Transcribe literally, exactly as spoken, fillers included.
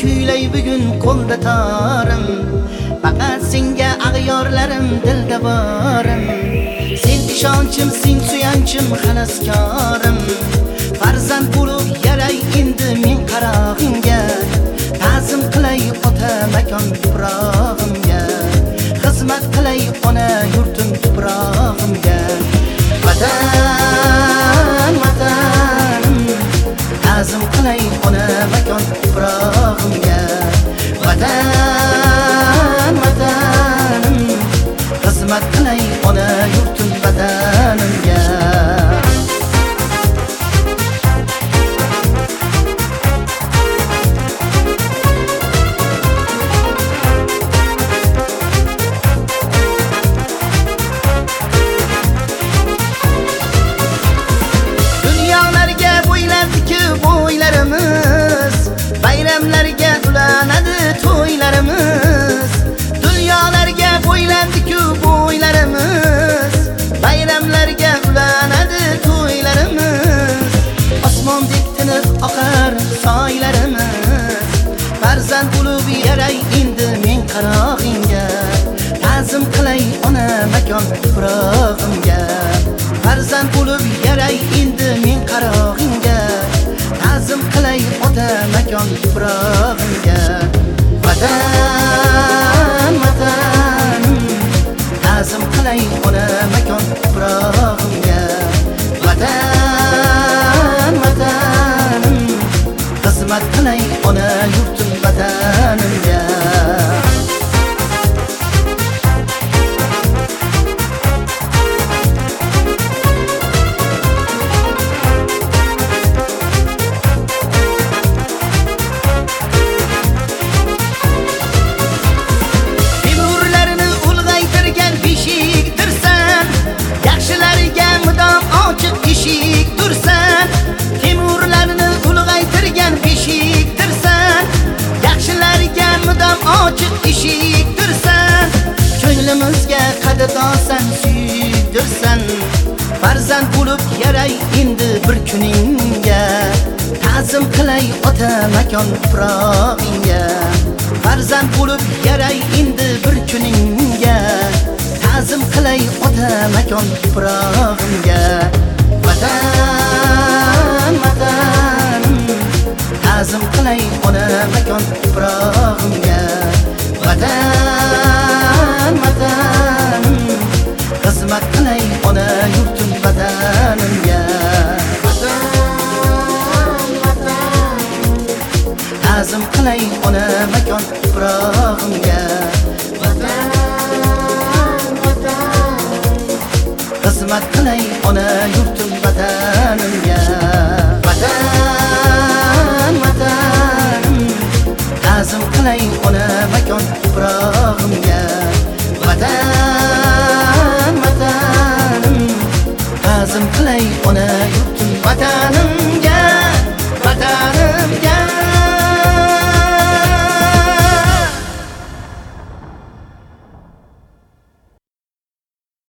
kuylay bugun qo'lda torim. Faqat senga ag'yorlarim dilda borim. Sen ishonchim, sen suyanchim, xaloskorim. Farzand bo'lib yaray endi men qarog'ingga. Ta'zim qilay ota makon tuprog'imga. Xizmat qilay ona yurtim tuprog'imga. Vatan, vatan, ta'zim qilay ona makon tuprog'imga. Vatan, vatan, xizmat qilay ona yurtim vatanimga. Bayramlarga ulanadi to'ylarimiz. Dunyolarga bo'ylandi-ku bo'ylarimiz. Bayramlarga ulanadi to'ylarimiz. Osmondek tiniq oqar soylarimiz. Farzand bo'lib yaray endi men qarog'ingga. Ta'zim qilay ona makon tuprog'imga. Farzand bo'lib yaray endi men qarog'ingga. Ta'zim qilay ota makon tuprog'imga. Vatan, vatan, ta'zim qilay ona makon tuprog'imga. Vatan, vatan, xizmat qilay ona yurtim vatanimga. Ochiq eshikdirsan, ko'nglimizga qadrdonsan, suydirsan. Farzand bo'lib yaray endi bir kuningga. Ta'zim qilay ota makon tuprog'ingga. Farzand bo'lib yaray endi bir kuningga. Ta'zim qilay ota makon tuprog'ingga. Vatan, vatan, ta'zim qilay ona makon tuprog'imga. Vatan, vatan, xizmat qilay ona yurtim vatanimga. Vatan, vatan, ta'zim qilay ona makon tuprog'imga. Vatan, vatan, xizmat qilay ona yurtim vatanimga.